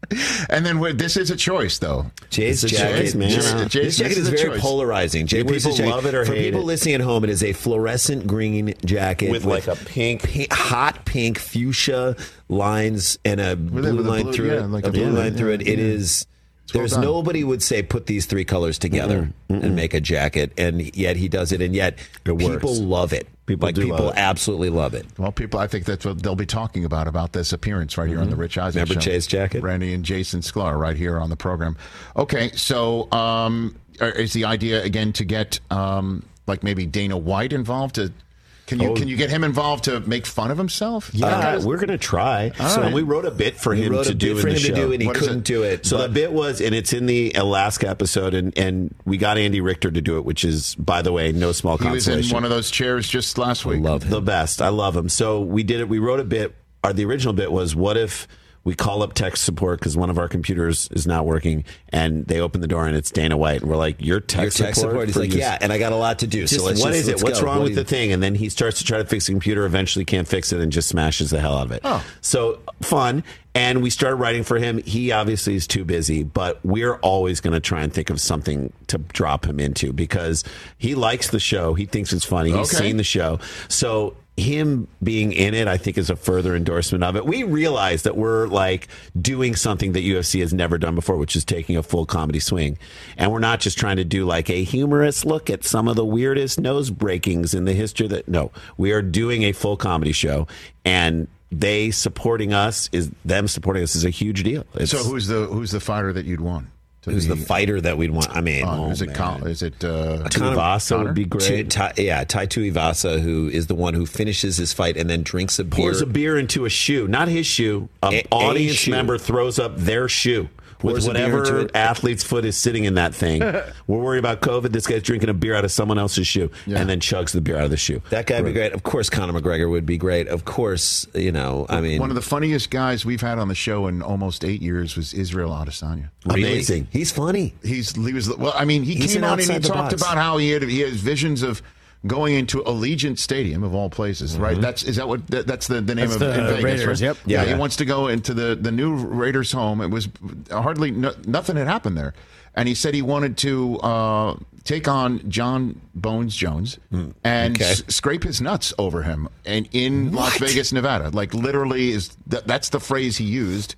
And then what- this is a choice, though. Jay's It's a jacket, choice, man. This, Jason, this this jacket is is a very choice. polarizing. Jay People wears this jacket- love it or For hate people it. listening at home, it is a fluorescent green jacket With like a pink- pi- hot pink fuchsia lines and a blue with a line blue- through yeah, it. like a a blue blue line line, through it. yeah, It yeah. is. well There's done. nobody would say put these three colors together and make a jacket, and yet he does it, and yet It works. people love it. People like do people love it. absolutely love it. Well, people, I think that's what they'll be talking about about this appearance right here on the Rich Eisen Remember Show. Jay's jacket? Randy and Jason Sklar right here on the program. Okay, so um, are- is the idea again to get um, like maybe Dana White involved? To can you Oh. can you get him involved to make fun of himself? Yeah, Uh, we're gonna try. So right. we wrote a bit for We him wrote to a do bit in for the him to show. do, and he What is couldn't it? do it. So but- the bit was, and it's in the Alaska episode, and, and we got Andy Richter to do it, which is, by the way, no small he was consolation. in one of those chairs just last week. love him. The best. I love him. So we did it. We wrote a bit. Our the original bit was, what if we call up tech support because one of our computers is not working, and they open the door and it's Dana White, and we're like, "Your tech Your tech support?" support. He's for like, you- yeah, and I got a lot to do. Just, so let's what just, is it? let's What's go. wrong What with do the you- thing? And then he starts to try to fix the computer. Eventually, can't fix it and just smashes the hell out of it. Oh. So fun. And we started writing for him. He obviously is too busy, but we're always going to try and think of something to drop him into because he likes the show. He thinks it's funny. He's Okay. seen the show. So him being in it, I think, is a further endorsement of it. We realize that we're like doing something that U F C has never done before, which is taking a full comedy swing. And we're not just trying to do like a humorous look at some of the weirdest nose breakings in the history that, no, we are doing a full comedy show, and they supporting us is them supporting us is a huge deal. It's, So who's the who's the fighter that you'd want? to Who's be the fighter that we'd want? I mean, on? oh, is it man. Col- is it uh, Tuivasa would be Tu- great. Tai- yeah, Tai Tuivasa, who is the one who finishes his fight and then drinks a beer. Pours a beer into a shoe, not his shoe. An A- a audience shoe. member throws up their shoe Pours with a beer into whatever it. athlete's foot is sitting in that thing. We're worried about COVID. This guy's drinking a beer out of someone else's shoe Yeah. and then chugs the beer out of the shoe. That guy would be great. Of course, Conor McGregor would be great. Of course, you know, I mean, one of the funniest guys we've had on the show in almost eight years was Israel Adesanya. really, Amazing. He's funny. He's he was well. I mean, he He's came an on and he outside the talked box. about how he had he has visions of going into Allegiant Stadium of all places. Right? That's is that what that, that's the, the name That's of the in Vegas, Raiders, right? yep. Yeah, Yeah. he wants to go into the the new Raiders home. It was hardly no, nothing had happened there, and he said he wanted to uh, take on John Bones Jones and okay. s- scrape his nuts over him, and in Las Vegas, Nevada, like literally is th- that's the phrase he used.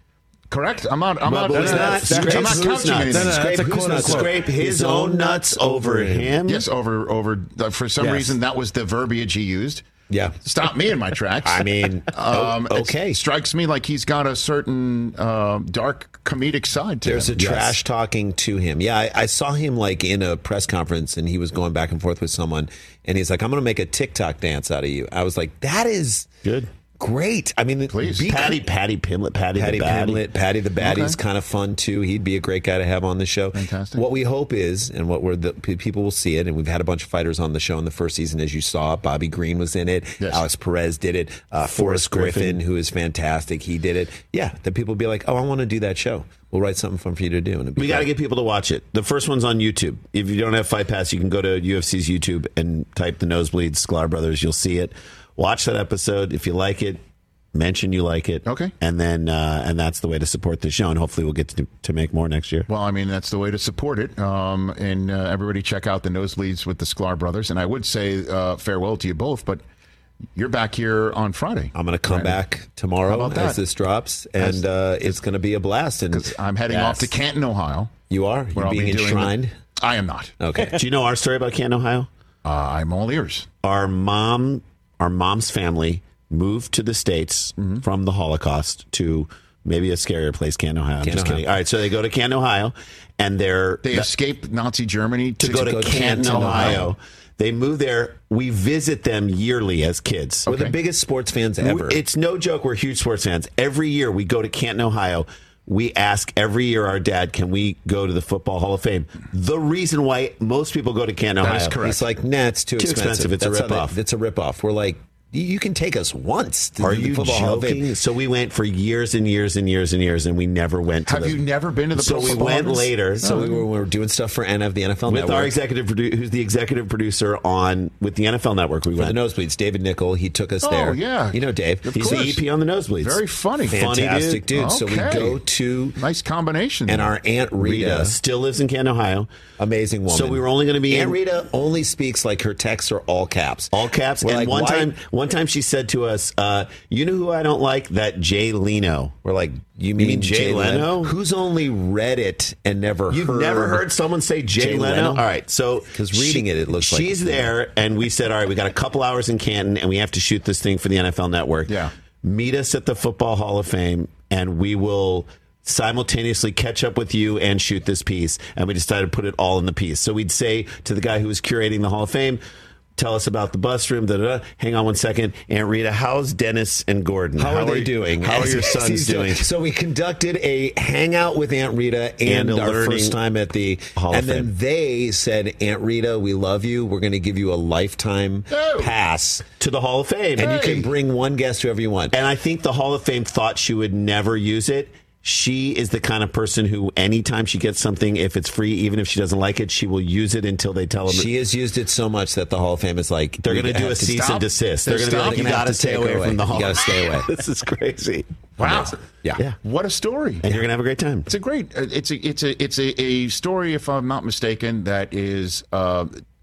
Correct. I'm not. I'm But not. who's not? Scrape I'm not who's couching nuts? anything. No, no, Scrape, that's a who's quote, nuts? unquote. Scrape his own nuts over him. Yes, over over. Uh, for some Yes. reason, that was the verbiage he used. Yeah. Stop me in my tracks. I mean, um, o- it okay. strikes me like he's got a certain uh, dark comedic side to There's him. a trash talking to him. Yeah, I, I saw him like in a press conference and he was going back and forth with someone and he's like, I'm going to make a TikTok dance out of you. I was like, that is Good. great. I mean, Please. be- Patty, Patty Pimlet, Patty, Patty the Baddie. Pimlet, Patty the Baddie's Okay. kind of fun too. He'd be a great guy to have on the show. Fantastic. What we hope is, and what we're the p- people will see it, and we've had a bunch of fighters on the show in the first season, as you saw. Bobby Green was in it. Yes. Alex Perez did it. Uh, Forrest Griffin, Griffin. who is fantastic, he did it. Yeah, the people will be like, oh, I want to do that show. We'll write something fun for you to do. And it'd be We got to great. get people to watch it. The first one's on YouTube. If you don't have Fight Pass, you can go to U F C's YouTube and type the Nosebleeds, Sklar Brothers. You'll see it. Watch that episode. If you like it, mention you like it. Okay. And then, uh, and that's the way to support the show. And hopefully we'll get to, to make more next year. Well, I mean, that's the way to support it. Um, and uh, everybody check out the Nosebleeds with the Sklar Brothers. And I would say uh, farewell to you both, but you're back here on Friday. I'm going to come Randy. back tomorrow How about that? as this drops, and uh, it's going to be a blast. And Because I'm heading Yes. off to Canton, Ohio. You are? where You're I'll being be doing the- enshrined? I am not. Okay. Do you know our story about Canton, Ohio? Uh, I'm all ears. Our mom, our mom's family moved to the States Mm-hmm. from the Holocaust to maybe a scarier place, Canton, Ohio. I'm Canton, just kidding. Ohio. All right, so they go to Canton, Ohio, and they're They escaped Nazi Germany to go to, go to Canton, Canton, Ohio. They move there. We visit them yearly as kids. We're Okay. the biggest sports fans ever. It's no joke. We're huge sports fans. Every year we go to Canton, Ohio. We ask every year our dad, can we go to the Football Hall of Fame? The reason why most people go to Canton, That Ohio. is correct. He's like, nah, it's too, Too expensive. It's a That's how they- rip-off. It's a ripoff. We're like, you you can take us once to Are the you Football Hall of Fame. joking? So we went for years and years and years and years, and we never went to Have the, you never been to the So Pro we Football went Hall of Fame? later. So we were, we were doing stuff for N F, the N F L with Network. our executive produ- who's the executive producer on with the N F L Network. We for went. the Nosebleeds, David Nickel, he took us Oh, there. yeah. You know Dave. Of He's the course. E P on the Nosebleeds. Very funny. Funny Fantastic dude. dude. So we Okay. go to, Nice combination. and there. our Aunt Rita, Rita still lives in Canton, Ohio. amazing woman. So we were only going to be Aunt in Rita only speaks like her texts are all caps. all caps. We're and like, one why- time, one time she said to us, uh, "You know who I don't like? That Jay Leno." We're like, you mean, mean Jay Jay Leno? Who's only read it and never You've heard. never heard someone say Jay, Jay Leno? Leno? All right, so 'Cause reading she- it, it looks like she's it's- there, and we said, "All right, we got a couple hours in Canton, and we have to shoot this thing for the N F L Network. Yeah. Meet us at the Football Hall of Fame, and we will." Simultaneously catch up with you and shoot this piece, and we decided to put it all in the piece. So we'd say to the guy who was curating the Hall of Fame, "Tell us about the bus room." Da, da, da. Hang on one second, Aunt Rita. How's Dennis and Gordon? How, are they you- doing? How are As- your as sons he's doing? So we conducted a hangout with Aunt Rita and, And a our learning first time at the Hall of and then Fame. they said, "Aunt Rita, we love you. We're going to give you a lifetime Oh. pass, To the Hall of Fame, and you Hey. can bring one guest whoever you want." And I think the Hall of Fame thought she would never use it. She is the kind of person who, anytime she gets something, if it's free, even if she doesn't like it, she will use it until they tell her. She has used it so much that the Hall of Fame is like, They're we going to do have a cease stop. and desist. They're They're going to be stop. like, you They're gonna got have to to stay take away her from the away. Hall. You gotta stay away. This is crazy. Wow. Yeah. Yeah. What a story. And you're going to have a great time. It's a great. uh, It's a. It's a. It's a, a story, if I'm not mistaken, that is. Uh,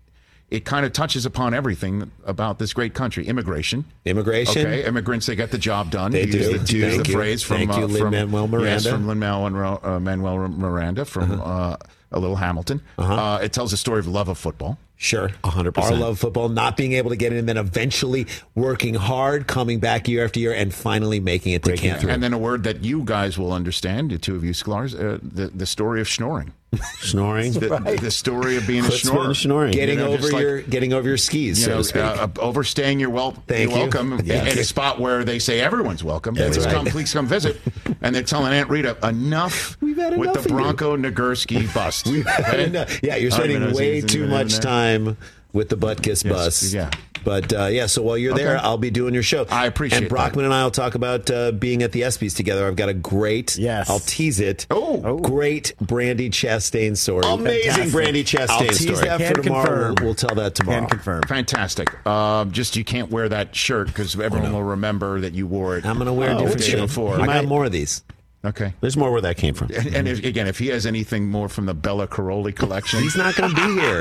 it kind of touches upon everything about this great country. Immigration. Immigration. Okay, immigrants. They get the job done. They to do. Use the, to use Thank the you. phrase from Thank you, uh, from Lin-Manuel Miranda. Yes, from Lin-Manuel uh, Manuel Miranda from uh, a Little Hamilton. Uh-huh. Uh, it tells a story of love of football. Sure. one hundred percent. Our love of football, not being able to get in, and then eventually working hard, coming back year after year, and finally making it to Breaking Canton. And then a word that you guys will understand, the two of you Sklars, uh, the the story of schnoring. Snoring. The, the story of being a Chutzpah schnorer. and snoring. Getting You know, over just like- your getting over your skis, You so know, to speak. uh, overstaying your wel- Thank you're you. welcome Yeah. in a spot where they say everyone's welcome. That's please right. come, please come visit. And they're telling Aunt Rita enough We've had with enough the of you. Bronco Nagurski bust. Okay? Yeah, you're I don't spending even know way if he's too even much there. time with the butt kiss Yes, bus. yeah. But uh, yeah, so while you're there, Okay. I'll be doing your show. I appreciate And Brockman that. and I will talk about uh, being at the ESPYs together. I've got a great, Yes. I'll tease it. Oh. great Brandy Chastain story. Amazing Fantastic. Brandy I'll Chastain tease story. that Can for tomorrow. confirm. We'll, we'll tell that tomorrow. Can confirm. Fantastic. Uh, just you can't wear that shirt because everyone will remember that you wore it. I'm going to wear a Oh, different the day shirt. before. I got might- more of these. Okay. There's more where that came from. And, and if, again, if he has anything more from the Bella Caroli collection, He's not going to be here.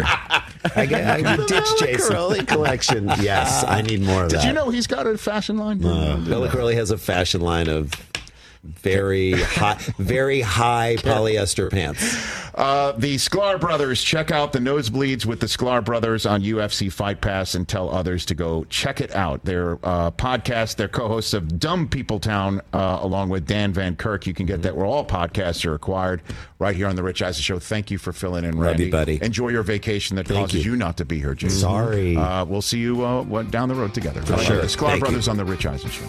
I get I ditch Jason. Caroli collection. Yes, I need more of did that. you know he's got a fashion line? Bella Crowley has a fashion line of very high, very high polyester pants. Uh, the Sklar brothers, check out the Nosebleeds with the Sklar brothers on U F C Fight Pass and tell others to go check it out. Their uh, podcast, they're co-hosts of Dumb People Town, uh, along with Dan Van Kirk. You can get that where all podcasts are acquired right here on The Rich Eisen Show. Thank you for filling in, Randy. Love you, buddy. Enjoy your vacation that Thank causes you. you. not to be here, Jason. Sorry. Uh, we'll see you uh, down the road together. For sure. The Sklar Thank brothers you. on The Rich Eisen Show.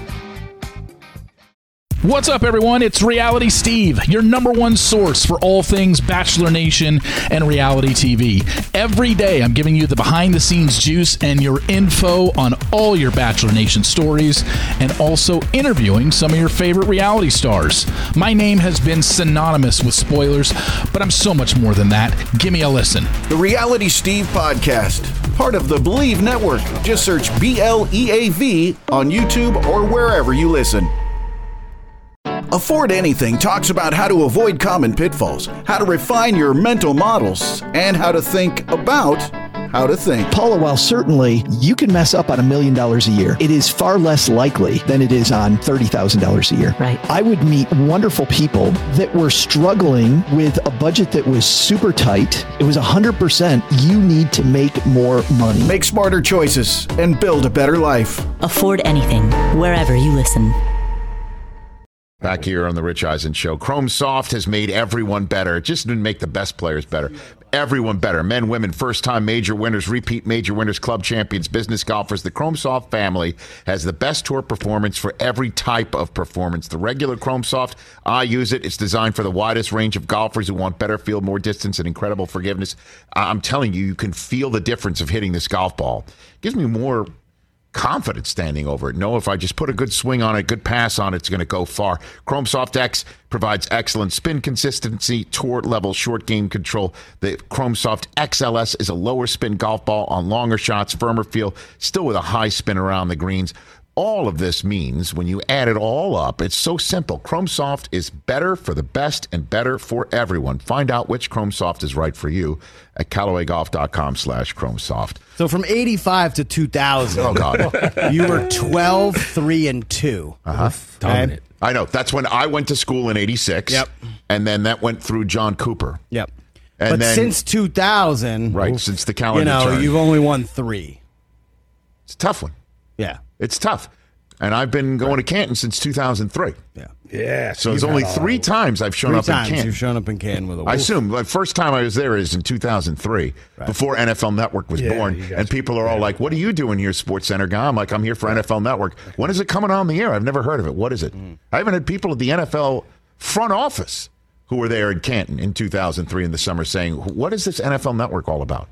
What's up, everyone? It's Reality Steve, your number one source for all things Bachelor Nation and reality T V. Every day, I'm giving you the behind-the-scenes juice and your info on all your Bachelor Nation stories, and also interviewing some of your favorite reality stars. My name has been synonymous with spoilers, but I'm so much more than that. Give me a listen. The Reality Steve Podcast, part of the Believe Network. Just search B L E A V on YouTube or wherever you listen. Afford Anything talks about how to avoid common pitfalls, how to refine your mental models, and how to think about how to think. Paula, while certainly you can mess up on a million dollars a year, it is far less likely than it is on thirty thousand dollars a year. Right. I would meet wonderful people that were struggling with a budget that was super tight. It was one hundred percent you need to make more money. Make smarter choices and build a better life. Afford Anything, wherever you listen. Back here on the Rich Eisen Show. Chrome Soft has made everyone better. It just didn't make the best players better. Everyone better. Men, women, first-time major winners, repeat major winners, club champions, business golfers. The Chrome Soft family has the best tour performance for every type of performance. The regular Chrome Soft, I use it. It's designed for the widest range of golfers who want better field, more distance, and incredible forgiveness. I'm telling you, you can feel the difference of hitting this golf ball. It gives me more confident standing over it. Know if I just put a good swing on it, good pass on it, it's going to go far. Chrome Soft X provides excellent spin consistency, tour level short game control. The Chrome Soft X L S is a lower spin golf ball on longer shots, firmer feel, still with a high spin around the greens. All of this means when you add it all up, it's so simple. Chrome Soft is better for the best and better for everyone. Find out which Chrome Soft is right for you at Callaway Golf dot com slash Chrome Soft. So from eighty-five to two thousand, oh God, you were twelve, three, and two. Uh-huh. Dominant. I know. That's when I went to school in eighty-six. Yep. And then that went through John Cooper. Yep. And but then, since two thousand, right, since the calendar you know, turned. you've only won three. It's a tough one. Yeah. It's tough. And I've been going to Canton since two thousand three. Yeah. Yeah. So it's only three times I've shown three up times in Canton. You've shown up in Canton with a wolf. I assume the first time I was there is in two thousand three, right. before N F L Network was Yeah, born. you guys- And people are all like, what are you doing here, Sports Center guy? I'm like, I'm here for N F L Network. When is it coming on the air? I've never heard of it. What is it? Mm. I haven't had people at the N F L front office who were there in Canton in two thousand three in the summer saying, what is this N F L Network all about?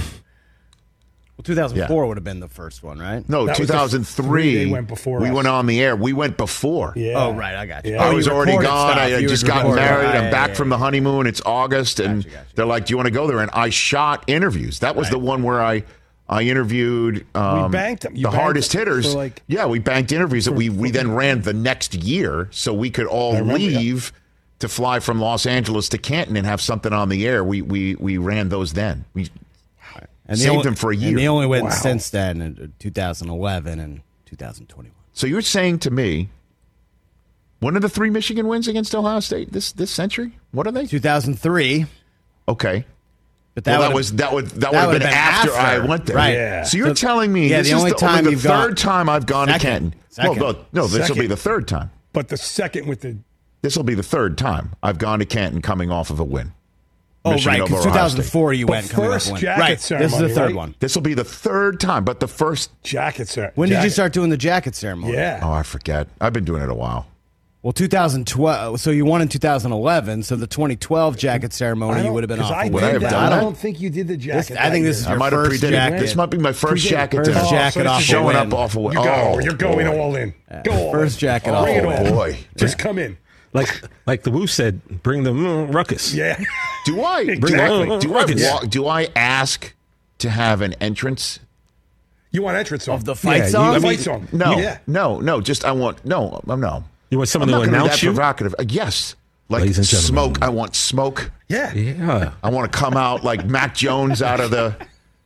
Well, two thousand four yeah. would have been the first one, right? No, That two thousand three. They went before we us. went on the air. We went before. Yeah. Oh, right. I got you. Yeah. Oh, I was you already recorded gone. stuff. I had You just had gotten recorded. married. Yeah, I'm yeah, back yeah, from the honeymoon. It's August. And Gotcha, gotcha. they're like, do you want to go there? And I shot interviews. That was Right. the one where I I interviewed um, We banked them. You the banked hardest them hitters. for like- yeah, we banked interviews that for- we, we for- then ran the next year so we could all I remember, yeah. leave to fly from Los Angeles to Canton and have something on the air. We we, we ran those then. We And saved only, them for a year. And they only went Wow. since then in two thousand eleven and two thousand twenty-one. So you're saying to me, one of the three Michigan wins against Ohio State this this century? What are they? two thousand three. Okay. But That, that, well, that would've- was that would that, that would have would've been, been after, after. I went there. Right. Yeah. So you're So- telling me yeah, this the is only the, time only the you've third gone- time I've gone Second. to Canton. Second. Well, no, no this will Second. be the third time. But the second with the This will be the third time I've gone to Canton coming off of a win. Oh, Michigan right. over Because Ohio two thousand four State. you But went coming first off one. jacket Right. This is the ceremony, third right? one. This will be the third time, but the first. jacket, sir. When did you jacket. start doing the jacket ceremony? Yeah. Oh, I forget. I've been doing it a while. Well, two thousand twelve. So you won in two thousand eleven. So the twenty twelve jacket ceremony, I you don't- would have been 'cause off. I a did Would I have that. done I that? don't think you did the This, jacket. I think that this is year. I your might have first predated. jacket. This might be my first Predated. jacket First to First jacket so off this is a showing win. up off a win. You go. Oh, You're going boy. all in. Go all First in. jacket Bring off it a on. win. Boy. Just come in. Like like the Woo said, bring the mm, ruckus. Yeah. Do I Exactly. do I Ruckus. walk, do I ask to have an entrance? You want entrance song? Of the fight Yeah, you- song? I The mean, fight song. No, Yeah. no, no. Just I want no, um, no. You want someone I'm to not gonna be announce that you? provocative. Uh, yes, like Ladies and gentlemen. smoke. I want smoke. Yeah. Yeah. I want to come out like Mac Jones out of the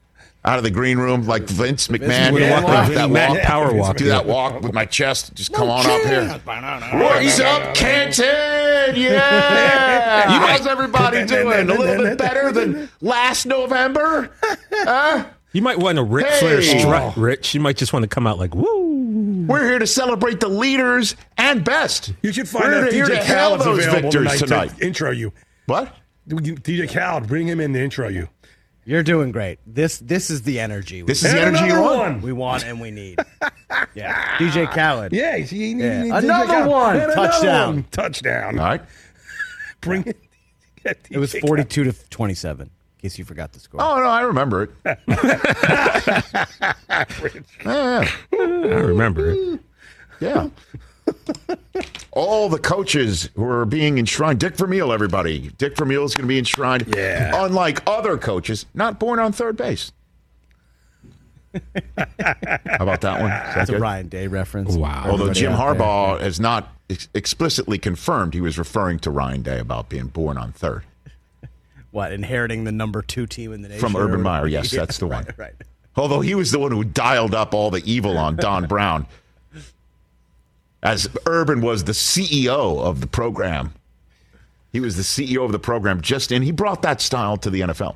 out of the green room like Vince McMahon. Vince Yeah, walk, that Vince walk, power walk. do that walk with my chest. Just come on up here. What's up, Canton? Yeah. You How's might- everybody doing? A little bit better than last November? Huh? You might want a Ric Hey. Flair strut, Rich. You might just want to come out like, woo. We're here to celebrate the leaders and best. You should find We're out here D J to hail Khaled's those available victors tonight, tonight. to intro you. What? D J Khaled, bring him in to intro you. You're doing great. This this is the energy. This is the And energy you another want. one. we want and we need. Yeah, D J Khaled. Yeah, you see, you Yeah. need Another D J Khaled. one. And another Touchdown. one. Touchdown. All right. Bring it. It was forty-two to twenty-seven. In case you forgot the score. Oh, no, I remember it. Yeah. I remember it. Yeah. All the coaches who are being enshrined. Dick Vermeil, everybody. Dick Vermeil is going to be enshrined. Yeah. Unlike other coaches, not born on third base. How about that one? Is that That's a good? Ryan Day reference. Wow. Although Everybody Jim out there. Harbaugh has not ex- explicitly confirmed he was referring to Ryan Day about being born on third. What, inheriting the number two team in the nation? From or Urban whatever? Meyer. Yes, Yeah, that's the one. Right, right. Although he was the one who dialed up all the evil on Don Brown. As Urban was the C E O of the program. He was the C E O of the program just in. He brought that style to the N F L.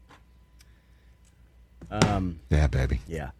Um, Yeah, baby. yeah.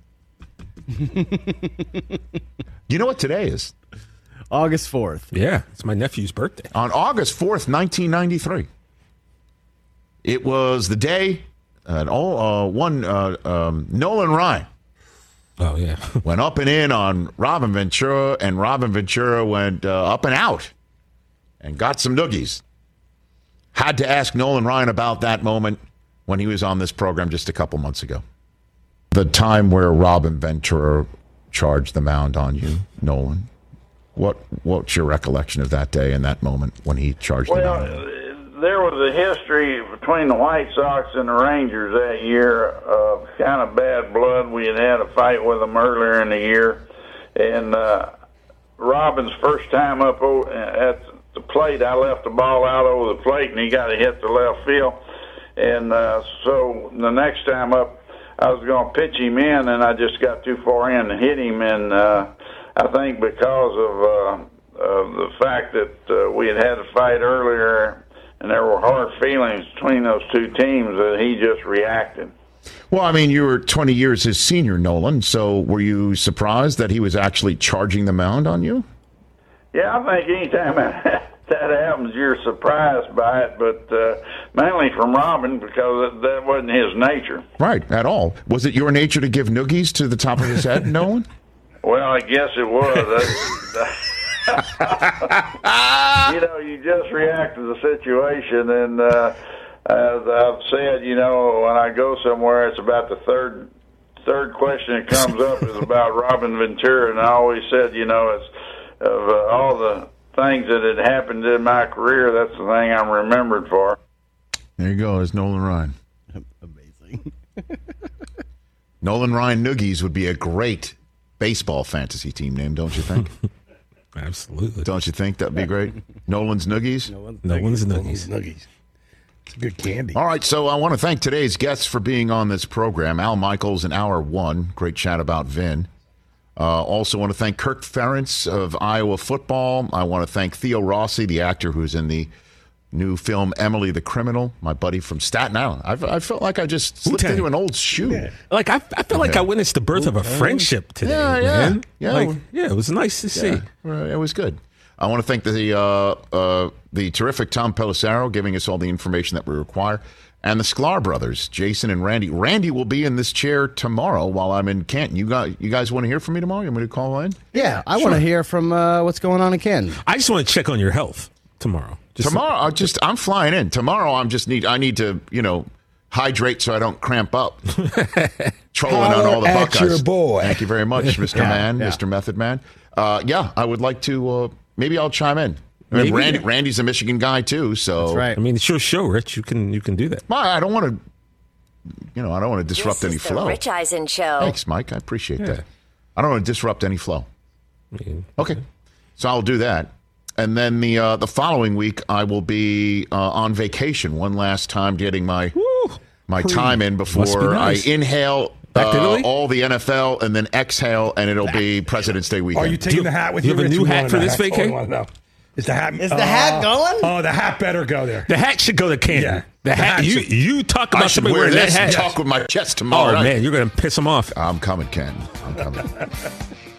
You know what today is? August fourth. Yeah, it's my nephew's birthday. On August fourth, nineteen ninety-three. It was the day uh, all, uh, one uh, um, Nolan Ryan Oh, yeah. went up and in on Robin Ventura, and Robin Ventura went uh, up and out and got some noogies. Had to ask Nolan Ryan about that moment when he was on this program just a couple months ago. The time where Robin Ventura charged the mound on you, Nolan. What What's your recollection of that day and that moment when he charged the Well, mound? there was a history between the White Sox and the Rangers that year of kind of bad blood. We had had a fight with them earlier in the year, and uh, Robin's first time up o- at the plate, I left the ball out over the plate, and he got to hit the left field. And uh, so the next time up, I was going to pitch him in, and I just got too far in to hit him. And uh, I think because of, uh, of the fact that uh, we had had a fight earlier, and there were hard feelings between those two teams, that he just reacted. Well, I mean, you were twenty years his senior, Nolan, so were you surprised that he was actually charging the mound on you? Yeah, I think anytime that happens, you're surprised by it, but uh, mainly from Robin, because that, that wasn't his nature. Right, at all. Was it your nature to give noogies to the top of his head, Nolan? Well, I guess it was. You know, you just react to the situation, and uh, as I've said, you know, when I go somewhere, it's about the third third question that comes up is about Robin Ventura, and I always said, you know, it's of uh, all the things that had happened in my career, that's the thing I'm remembered for. There you go, there's Nolan Ryan. Amazing. Nolan Ryan Noogies would be a great baseball fantasy team name, don't you think? Absolutely. Don't you think that'd be great? Nolan's Noogies? No one's Nolan's nuggies. Nuggies. It's good candy. All right, so I want to thank today's guests for being on this program. Al Michaels in hour one. Great chat about Vin. Uh, also want to thank Kirk Ferentz of Iowa football. I want to thank Theo Rossi, the actor who's in the new film Emily the Criminal, my buddy from Staten Island. I've, I felt like I just slipped Wu-Tang. into an old shoe. Like, I, I feel like Okay. I witnessed the birth of a friendship today, Yeah, yeah. man. Yeah. Like, yeah, it was nice to see. Yeah, right, it was good. I want to thank the uh, uh, the terrific Tom Pelissero giving us all the information that we require, and the Sklar brothers, Jason and Randy. Randy will be in this chair tomorrow while I'm in Canton. You got you guys want to hear from me tomorrow? You want me to call in? Yeah, I Sure. want to hear from uh, what's going on in Canton. I just want to check on your health tomorrow. Just tomorrow, I just I'm flying in tomorrow. I'm just need I need to you know hydrate so I don't cramp up. Trolling on all the Holler at Buckeyes. your boy. Thank you very much, Mister Yeah, Man, yeah. Mister Method Man. Uh, yeah, I would like to. Uh, maybe I'll chime in. I mean, Maybe. Randy, Randy's a Michigan guy too, so That's right. I mean, it's your show, Rich. You can you can do that. Well, I don't want to. You know, I don't want to disrupt This any is the flow. Rich Eisen Show. Thanks, Mike. I appreciate Yeah. that. I don't want to disrupt any flow. I mean, Okay, so I'll do that, and then the uh, the following week I will be uh, on vacation one last time, getting my woo. my time in Must be before nice. I inhale Back to uh, Italy? all the N F L, and then exhale, and it'll be President's Day weekend. Are you taking the hat with you you? have a Rich? new We hat wanna for know. this That's all we vacation? wanna know. Is the hat? Is the hat going? Oh, the hat better go there. The hat should go to Canton. Yeah. The, The hat. hat You should- you talk I about should somebody wear wearing that this and hat. talk with my chest tomorrow Oh night. man, you're gonna piss them off. I'm coming, Ken. I'm coming.